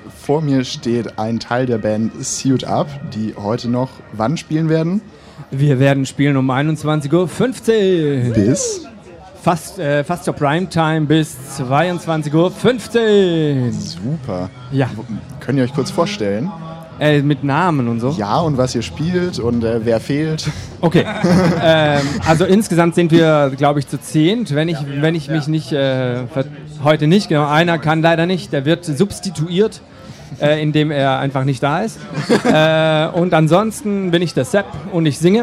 vor mir steht ein Teil der Band Suit Up, die heute noch wann spielen werden? Wir werden spielen um 21:15 Uhr. Bis? Fast zur Primetime bis 22:15 Uhr. Super. Ja. Könnt ihr euch kurz vorstellen? Mit Namen und so? Ja, und was ihr spielt und wer fehlt. Okay. Also insgesamt sind wir, glaube ich, zu 10. Wenn ich mich nicht, heute nicht, genau, einer kann leider nicht, der wird substituiert, indem er einfach nicht da ist. Und ansonsten bin ich der Sepp und ich singe.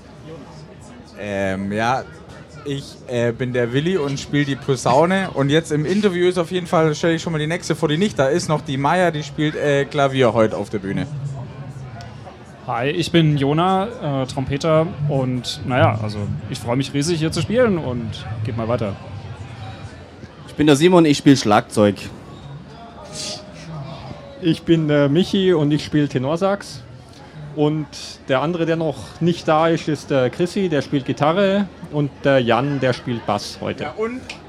Ja, ich bin der Willi und spiele die Posaune. Und jetzt im Interview ist auf jeden Fall, stelle ich schon mal die nächste vor, die nicht da ist, noch die Maya, die spielt Klavier heute auf der Bühne. Hi, ich bin Jona, Trompeter und naja, also ich freue mich riesig hier zu spielen und geht mal weiter. Ich bin der Simon, ich spiele Schlagzeug. Ich bin der Michi und ich spiele Tenorsax. Und der andere, der noch nicht da ist, ist der Chrissy, der spielt Gitarre. Und der Jan, der spielt Bass heute. Ja,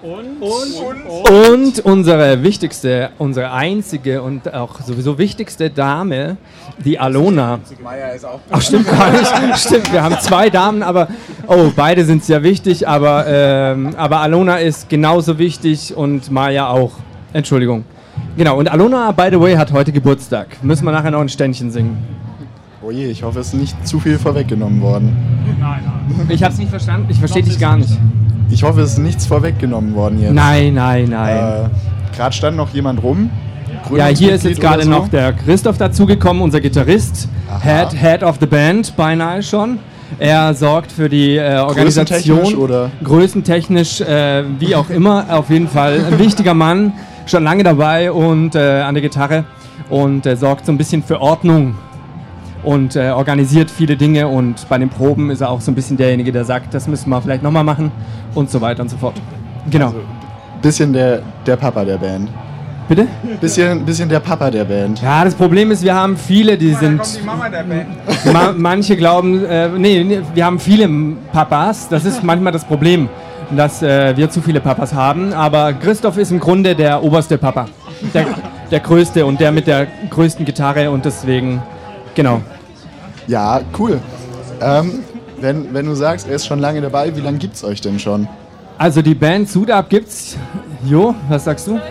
Und unsere einzige und auch sowieso wichtigste Dame, die Alona. Maya ist auch. Ach, stimmt gar nicht. Stimmt, wir haben 2 Damen, aber beide sind sehr wichtig, aber Alona ist genauso wichtig und Maya auch. Entschuldigung. Genau, und Alona, by the way, hat heute Geburtstag. Müssen wir nachher noch ein Ständchen singen. Oh je, ich hoffe, es ist nicht zu viel vorweggenommen worden. Nein. Ich hab's nicht verstanden, ich verstehe dich gar nicht. Ich hoffe, es ist nichts vorweggenommen worden jetzt. Nein. Gerade stand noch jemand rum. Ja, hier ist jetzt Gründungsmitglied gerade oder so. noch der Christoph dazugekommen, unser Gitarrist, Head of the Band, beinahe schon. Er sorgt für die Organisation, Größentechnisch oder? Größentechnisch, wie auch immer, auf jeden Fall ein wichtiger Mann, schon lange dabei und an der Gitarre und sorgt so ein bisschen für Ordnung und organisiert viele Dinge und bei den Proben ist er auch so ein bisschen derjenige, der sagt, das müssen wir vielleicht nochmal machen und so weiter und so fort. Genau. Also, bisschen der Papa der Band. Bitte? Bisschen der Papa der Band. Ja, das Problem ist, wir haben viele, die sind... Da kommt die Mama der Band. Manche glauben, wir haben viele Papas, das ist manchmal das Problem, dass wir zu viele Papas haben, aber Christoph ist im Grunde der oberste Papa, der größte und der mit der größten Gitarre und deswegen, genau. Ja, cool. Wenn du sagst, er ist schon lange dabei, wie lange gibt's euch denn schon? Also die Band Suit Up gibt's, Jo, was sagst du?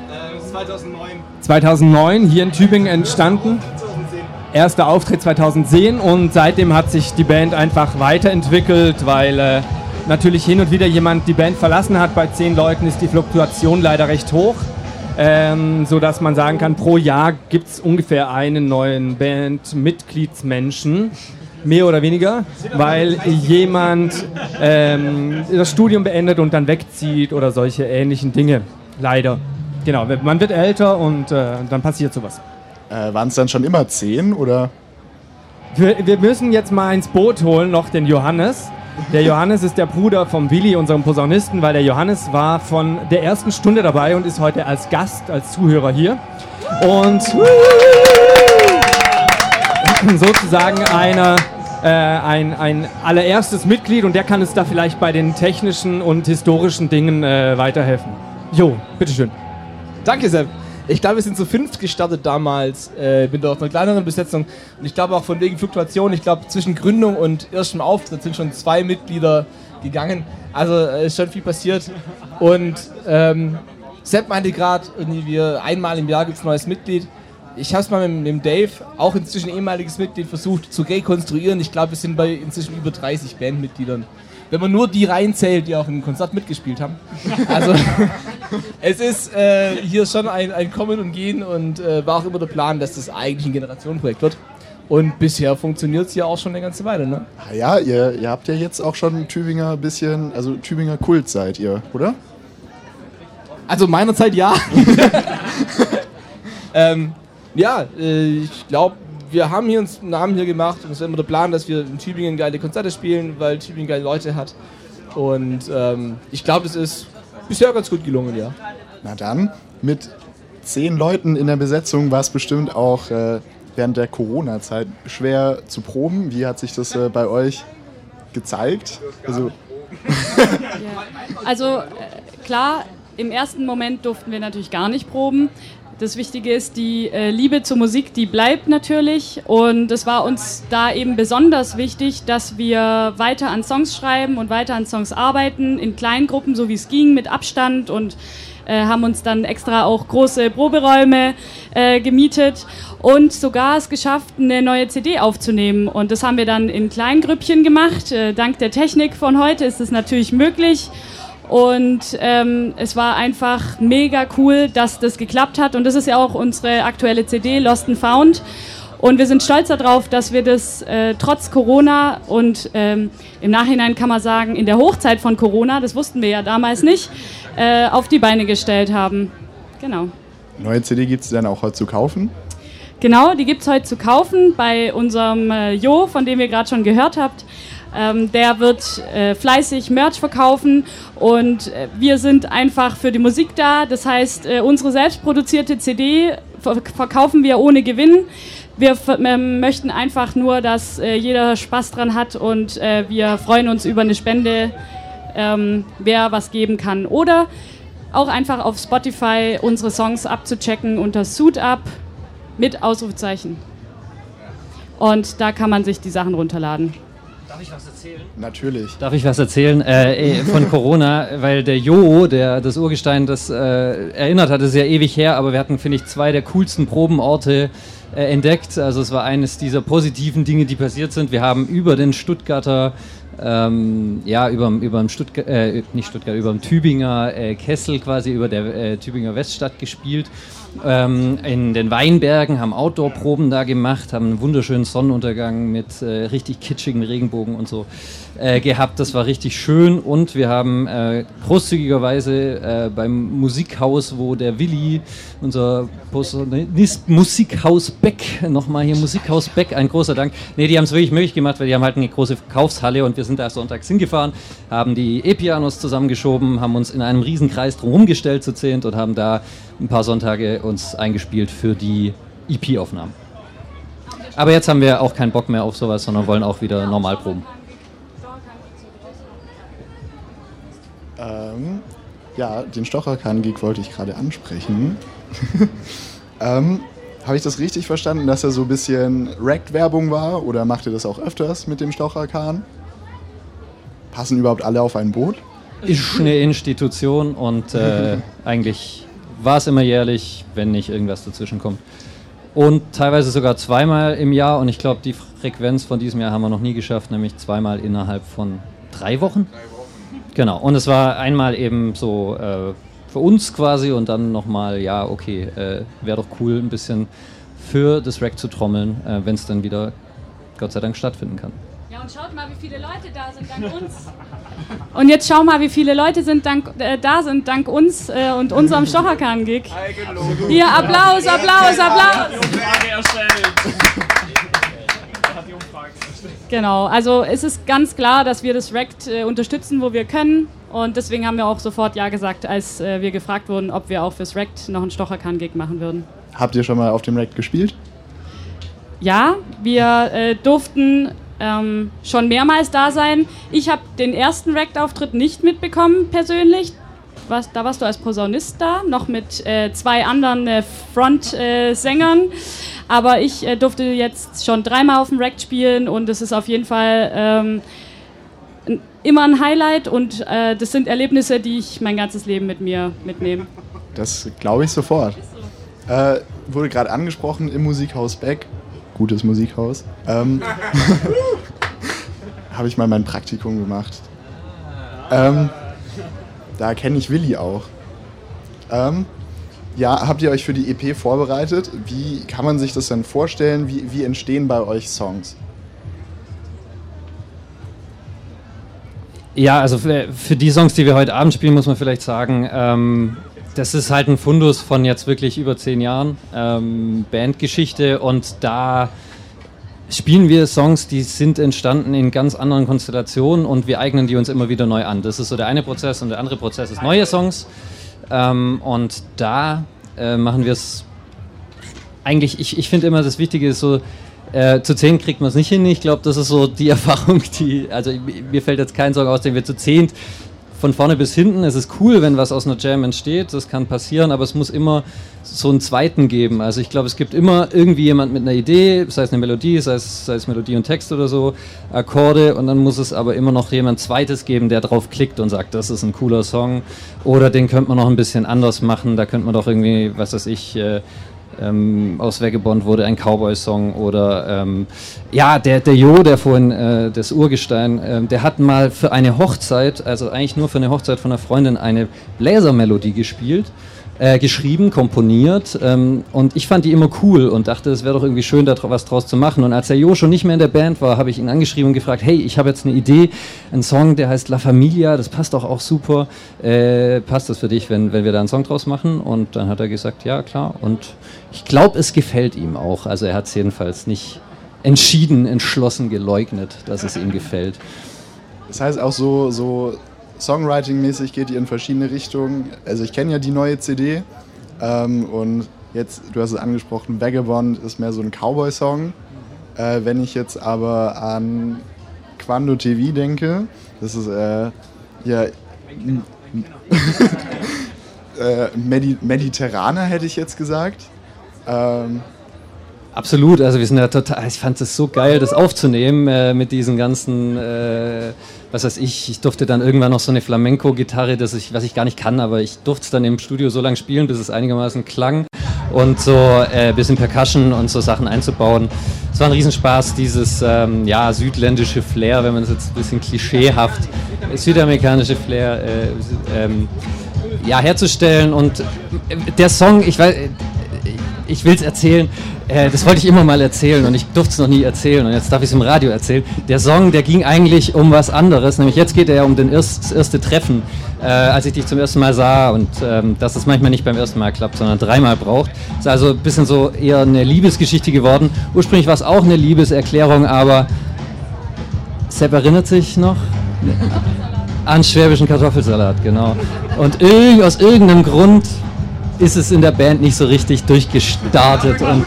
2009 hier in Tübingen entstanden. Erster Auftritt 2010 und seitdem hat sich die Band einfach weiterentwickelt, weil natürlich hin und wieder jemand die Band verlassen hat. Bei 10 Leuten ist die Fluktuation leider recht hoch, sodass man sagen kann, pro Jahr gibt es ungefähr einen neuen Bandmitgliedsmenschen, mehr oder weniger, weil jemand das Studium beendet und dann wegzieht oder solche ähnlichen Dinge, leider. Genau, man wird älter und dann passiert sowas. Waren es dann schon immer 10 oder? Wir müssen jetzt mal ins Boot holen noch den Johannes. Der Johannes ist der Bruder vom Willi, unserem Posaunisten, weil der Johannes war von der ersten Stunde dabei und ist heute als Gast, als Zuhörer hier. Und sozusagen ein allererstes Mitglied und der kann uns da vielleicht bei den technischen und historischen Dingen weiterhelfen. Jo, bitteschön. Danke, Sepp. Ich glaube, wir sind zu 5 gestartet damals, mit einer kleineren Besetzung. Und ich glaube auch von wegen Fluktuation, ich glaube zwischen Gründung und erstem Auftritt sind schon 2 Mitglieder gegangen. Also ist schon viel passiert. Und Sepp meinte gerade, einmal im Jahr gibt es ein neues Mitglied. Ich habe es mal mit dem Dave, auch inzwischen ehemaliges Mitglied, versucht zu rekonstruieren. Ich glaube, wir sind bei inzwischen über 30 Bandmitgliedern. Wenn man nur die reinzählt, die auch im Konzert mitgespielt haben. Also es ist hier schon ein Kommen und Gehen und war auch immer der Plan, dass das eigentlich ein Generationenprojekt wird. Und bisher funktioniert es ja auch schon eine ganze Weile, ne? Ja, ihr habt ja jetzt auch schon Tübinger bisschen, also Tübinger Kult seid ihr, oder? Also meiner Zeit ja. Ich glaube, wir haben hier uns einen Namen hier gemacht und es ist immer der Plan, dass wir in Tübingen geile Konzerte spielen, weil Tübingen geile Leute hat. Und ich glaube, es ist bisher ganz gut gelungen, ja. Na dann, mit 10 Leuten in der Besetzung war es bestimmt auch während der Corona-Zeit schwer zu proben. Wie hat sich das bei euch gezeigt? Also klar, im ersten Moment durften wir natürlich gar nicht proben. Das Wichtige ist, die Liebe zur Musik, die bleibt natürlich. Und es war uns da eben besonders wichtig, dass wir weiter an Songs schreiben und weiter an Songs arbeiten, in Kleingruppen, so wie es ging, mit Abstand, und haben uns dann extra auch große Proberäume gemietet und sogar es geschafft, eine neue CD aufzunehmen. Und das haben wir dann in Kleingrüppchen gemacht. Dank der Technik von heute ist es natürlich möglich. Und es war einfach mega cool, dass das geklappt hat. Und das ist ja auch unsere aktuelle CD, Lost and Found. Und wir sind stolz darauf, dass wir das trotz Corona und im Nachhinein kann man sagen, in der Hochzeit von Corona, das wussten wir ja damals nicht, auf die Beine gestellt haben. Genau. Neue CD gibt es dann auch heute zu kaufen? Genau, die gibt es heute zu kaufen bei unserem Jo, von dem ihr gerade schon gehört habt. Der wird fleißig Merch verkaufen und wir sind einfach für die Musik da. Das heißt, unsere selbstproduzierte CD verkaufen wir ohne Gewinn. Wir möchten einfach nur, dass jeder Spaß dran hat und wir freuen uns über eine Spende, wer was geben kann. Oder auch einfach auf Spotify unsere Songs abzuchecken unter Suit Up mit Ausrufezeichen. Und da kann man sich die Sachen runterladen. Darf ich was erzählen? Natürlich. Darf ich was erzählen von Corona? Weil der Jo, das Urgestein, das erinnert hat, ist ja ewig her, aber wir hatten, finde ich, 2 der coolsten Probenorte entdeckt. Also es war eines dieser positiven Dinge, die passiert sind. Wir haben über den Stuttgarter, über dem Tübinger Kessel quasi, über der Tübinger Weststadt gespielt. In den Weinbergen, haben Outdoor-Proben da gemacht, haben einen wunderschönen Sonnenuntergang mit richtig kitschigen Regenbogen und so gehabt. Das war richtig schön und wir haben großzügigerweise beim Musikhaus, wo der Willi, unser Posaunist, Musikhaus Beck, nochmal hier Musikhaus Beck, ein großer Dank. Ne, die haben es wirklich möglich gemacht, weil die haben halt eine große Verkaufshalle und wir sind da sonntags hingefahren, haben die E-Pianos zusammengeschoben, haben uns in einem Riesenkreis drumherum gestellt zu 10 und haben da ein paar Sonntage uns eingespielt für die EP-Aufnahmen. Aber jetzt haben wir auch keinen Bock mehr auf sowas, sondern wollen auch wieder normal proben. Ja, den Stocherkahn-Gig wollte ich gerade ansprechen. Habe ich das richtig verstanden, dass er so ein bisschen Racked-Werbung war? Oder macht ihr das auch öfters mit dem Stocherkahn? Passen überhaupt alle auf ein Boot? Ist eine Institution und eigentlich war es immer jährlich, wenn nicht irgendwas dazwischen kommt. Und teilweise sogar 2-mal im Jahr und ich glaube, die Frequenz von diesem Jahr haben wir noch nie geschafft, nämlich 2-mal innerhalb von 3 Wochen. Genau, und es war einmal eben so für uns quasi und dann nochmal, ja, okay, wäre doch cool, ein bisschen für das Rack zu trommeln, wenn es dann wieder, Gott sei Dank, stattfinden kann. Ja, und schaut mal, wie viele Leute da sind dank uns. Und jetzt schau mal, wie viele Leute da sind dank uns und unserem Stocherkahn-Gig. Hier, Applaus, Applaus, Applaus! Genau, also es ist ganz klar, dass wir das Racked unterstützen, wo wir können. Und deswegen haben wir auch sofort Ja gesagt, als wir gefragt wurden, ob wir auch fürs Racked noch einen Stocherkahn-Gig machen würden. Habt ihr schon mal auf dem Racked gespielt? Ja, wir durften schon mehrmals da sein. Ich habe den ersten Racked-Auftritt nicht mitbekommen, persönlich. Da warst du als Posaunist da, noch mit 2 anderen Front-Sängern. Aber ich durfte jetzt schon 3-mal auf dem Racked spielen und es ist auf jeden Fall immer ein Highlight und das sind Erlebnisse, die ich mein ganzes Leben mit mir mitnehme. Das glaube ich sofort. Wurde gerade angesprochen im Musikhaus Beck. Gutes Musikhaus. Habe ich mal mein Praktikum gemacht. Da kenne ich Willi auch. Ja, habt ihr euch für die EP vorbereitet? Wie kann man sich das denn vorstellen? Wie entstehen bei euch Songs? Ja, also für die Songs, die wir heute Abend spielen, muss man vielleicht sagen, das ist halt ein Fundus von jetzt wirklich über 10 Jahren Bandgeschichte und da spielen wir Songs, die sind entstanden in ganz anderen Konstellationen und wir eignen die uns immer wieder neu an. Das ist so der eine Prozess und der andere Prozess ist neue Songs und da machen wir es eigentlich, ich finde immer das Wichtige ist so, zu 10 kriegt man es nicht hin. Ich glaube, das ist so die Erfahrung, also mir fällt jetzt kein Song aus, den wir zu 10 von vorne bis hinten. Es ist cool, wenn was aus einer Jam entsteht, das kann passieren, aber es muss immer so einen zweiten geben. Also ich glaube, es gibt immer irgendwie jemand mit einer Idee, sei es eine Melodie, sei es Melodie und Text oder so, Akkorde, und dann muss es aber immer noch jemand Zweites geben, der drauf klickt und sagt, das ist ein cooler Song, oder den könnte man noch ein bisschen anders machen, da könnte man doch irgendwie, was weiß ich, aus Vagabond wurde ein Cowboy-Song, oder der Jo, der vorhin, das Urgestein, der hat mal für eine Hochzeit, also eigentlich nur für eine Hochzeit von einer Freundin, eine Bläsermelodie geschrieben, komponiert, und ich fand die immer cool und dachte, es wäre doch irgendwie schön, da was draus zu machen. Und als der Jo schon nicht mehr in der Band war, habe ich ihn angeschrieben und gefragt, hey, ich habe jetzt eine Idee, einen Song, der heißt La Familia, das passt doch auch super, passt das für dich, wenn wir da einen Song draus machen? Und dann hat er gesagt, ja klar, und ich glaube, es gefällt ihm auch, also er hat es jedenfalls nicht entschlossen geleugnet, dass es ihm gefällt. Das heißt auch so Songwriting-mäßig geht ihr in verschiedene Richtungen. Also ich kenne ja die neue CD und jetzt, du hast es angesprochen, Vagabond ist mehr so ein Cowboy-Song. Wenn ich jetzt aber an Quando TV denke, das ist mediterraner, hätte ich jetzt gesagt. Absolut, also wir sind ja total, ich fand es so geil, das aufzunehmen mit diesen ganzen, was weiß ich durfte dann irgendwann noch so eine Flamenco-Gitarre, was ich gar nicht kann, aber ich durfte es dann im Studio so lange spielen, bis es einigermaßen klang, und so ein bisschen Percussion und so Sachen einzubauen. Es war ein Riesenspaß, dieses südländische Flair, wenn man es jetzt ein bisschen klischeehaft, südamerikanische Flair herzustellen, und der Song, ich will es erzählen, das wollte ich immer mal erzählen und ich durfte es noch nie erzählen und jetzt darf ich es im Radio erzählen. Der Song, der ging eigentlich um was anderes, nämlich jetzt geht er ja um das erste Treffen, als ich dich zum ersten Mal sah, und dass es manchmal nicht beim ersten Mal klappt, sondern 3-mal braucht. Ist also ein bisschen so eher eine Liebesgeschichte geworden. Ursprünglich war es auch eine Liebeserklärung, aber Sepp erinnert sich noch? An schwäbischen Kartoffelsalat, genau. Und aus irgendeinem Grund ist es in der Band nicht so richtig durchgestartet und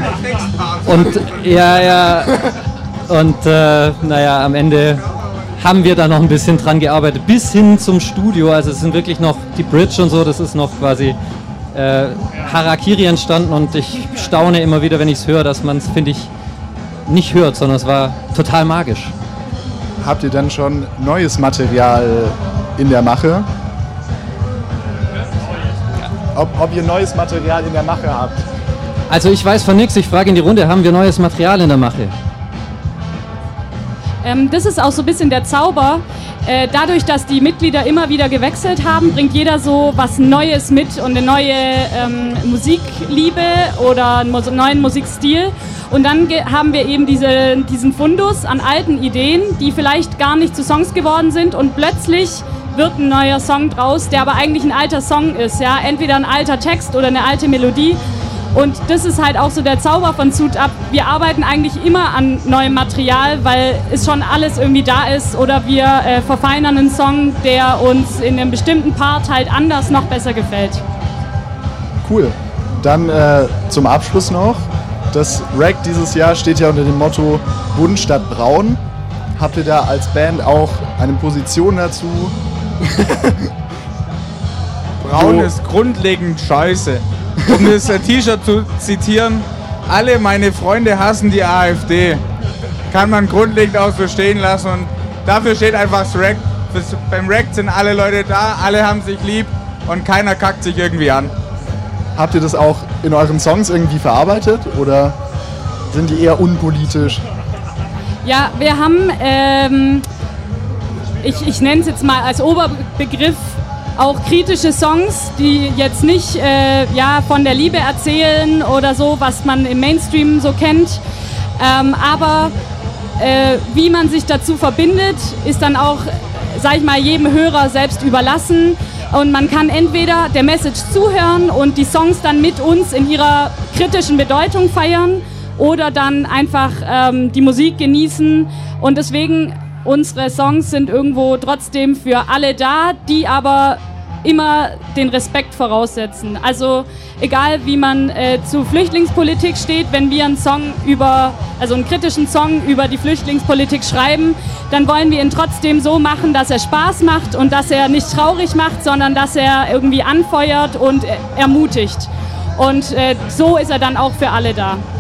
am Ende haben wir da noch ein bisschen dran gearbeitet, bis hin zum Studio, also es sind wirklich noch die Bridge und so, das ist noch quasi Harakiri entstanden, und ich staune immer wieder, wenn ich es höre, dass man es, finde ich, nicht hört, sondern es war total magisch. Habt ihr dann schon neues Material in der Mache? Ob ihr neues Material in der Mache habt? Also ich weiß von nichts, ich frage in die Runde, haben wir neues Material in der Mache? Das ist auch so ein bisschen der Zauber. Dadurch, dass die Mitglieder immer wieder gewechselt haben, bringt jeder so was Neues mit und eine neue Musikliebe oder einen neuen Musikstil. Und dann haben wir eben diesen Fundus an alten Ideen, die vielleicht gar nicht zu Songs geworden sind, und plötzlich wird ein neuer Song draus, der aber eigentlich ein alter Song ist. Ja? Entweder ein alter Text oder eine alte Melodie. Und das ist halt auch so der Zauber von Suit Up. Wir arbeiten eigentlich immer an neuem Material, weil es schon alles irgendwie da ist, oder wir verfeinern einen Song, der uns in einem bestimmten Part halt anders noch besser gefällt. Cool. Dann zum Abschluss noch. Das Rack dieses Jahr steht ja unter dem Motto Bunt statt Braun. Habt ihr da als Band auch eine Position dazu? Braun ist grundlegend scheiße. Um das T-Shirt zu zitieren, alle meine Freunde hassen die AfD. Kann man grundlegend auch so stehen lassen, und dafür steht einfach das Rack. Beim Rack sind alle Leute da, alle haben sich lieb und keiner kackt sich irgendwie an. Habt ihr das auch in euren Songs irgendwie verarbeitet oder sind die eher unpolitisch? Ja, wir haben, ich nenne es jetzt mal als Oberbegriff, auch kritische Songs, die jetzt nicht von der Liebe erzählen oder so, was man im Mainstream so kennt. Aber wie man sich dazu verbindet, ist dann auch, sag ich mal, jedem Hörer selbst überlassen. Und man kann entweder der Message zuhören und die Songs dann mit uns in ihrer kritischen Bedeutung feiern, oder dann einfach die Musik genießen. Und deswegen, unsere Songs sind irgendwo trotzdem für alle da, die aber immer den Respekt voraussetzen. Also egal wie man zu Flüchtlingspolitik steht, wenn wir einen kritischen Song über die Flüchtlingspolitik schreiben, dann wollen wir ihn trotzdem so machen, dass er Spaß macht und dass er nicht traurig macht, sondern dass er irgendwie anfeuert und ermutigt. Und so ist er dann auch für alle da.